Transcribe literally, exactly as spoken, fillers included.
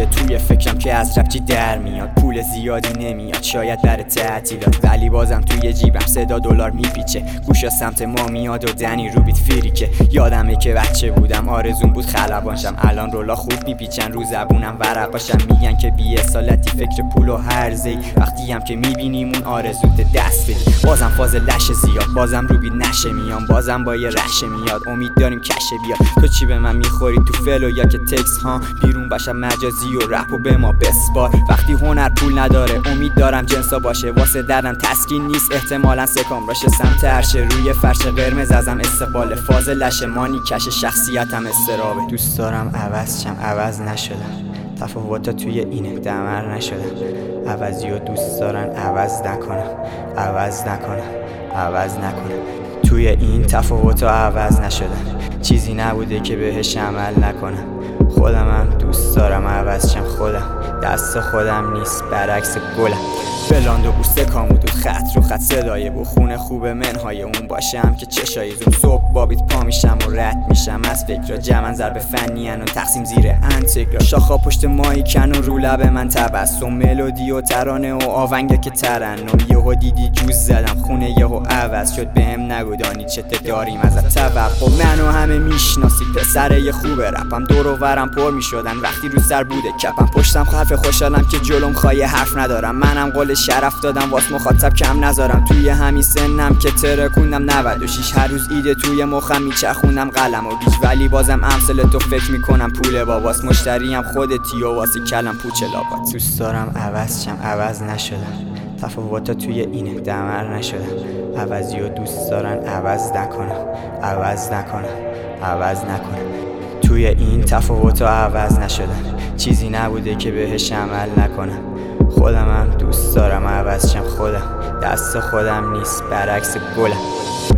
شده توی فکرم که از رپ چی در میاد. پول زیادی نمیاد شاید در تعطیلات، ولی بازم توی جیبم صدا دلار میپیچه. گوشا سمت ما میاد و دنی رو بیت فری که یادمه که بچه بودم آرزون بود خلبانشم. الان رولا خوب میپیچن رو زبونم ورقاشم، میگن که بی اصالتی فکر پول و هرزی. وقتی هم که میبینیم اون آرزوت دست بدی، بازم فاز لشه زیاد، بازم رو بیت نشه میام، بازم با یه رشه میاد. امید داریم کشه بیاد. تو چی به من میخوری تو فلو یا که تکس ها؟ بیرون باشم مجازی و رپ و به ما بسپار. وقتی هنر پول نداره امید دارم جنسا باشه، واسه دردم تسکین نیست احتمالا سکام راشه. سمت عرشه روی فرش قرمز ازم استقبال، فاز لشه مانی کش شخصیتم استرابه. دوست دارم عوض شم عوض نشدم، تفاوتا توی اینه دمر نشدم. عوضی و دوست دارن عوض نکنم، عوض نکنم، عوض نکنم. توی این تفاوتا عوض نشدم، چیزی نبوده که بهش عمل نکنم. خودم هم دوست دارم عوض شم، خودم دست خودم نیست برعکس گلم. بلاند و بوسته کامودود خط رو خط صدای بو خونه خوب منهای اون باشم که چشای زوم. صبح بابیت پا میشم و رد میشم از فکر جمن ضرب فنی و تقسیم زیر انتگرا. شاخا پشت مایی کن و رو لب من تبسم، ملودی و ترانه و آونگه که ترنم. یهو دیدی جوز زدم خونه یهو عوض شد، بهم نگو دانی چه داریم ازت توقع. منو همه میشناسید پسره خوب رپم، دور و ورم پر میشدن وقتی رو سر بوده کپم. پشتم حرف خوشحالم که جلوم خواهی حرف ندارم، منم قول شرف دادم واس مخاطب کم نذارم. توی همین سنم که ترکوندم نود و شش، هر روز ایده توی مخم میچرخوندم قلم و گیج، ولی بازم امثل تو فکر میکنم پول باباست. مشتریم خودتی و واسه کلم پوچ لابات. دوست دارم عوض شم عوض نشدم، تفاوتا توی اینه دمر نشدم. عوضی و دوست دارن عوض نکنم، عوض نکنم، عوض نکنم. توی این تفاوتا عوض نشدم، چیزی نبوده که بهش عمل نکنم. خودم هم دوست دارم عوض شم، خودم دست خودم نیست برعکس گلم.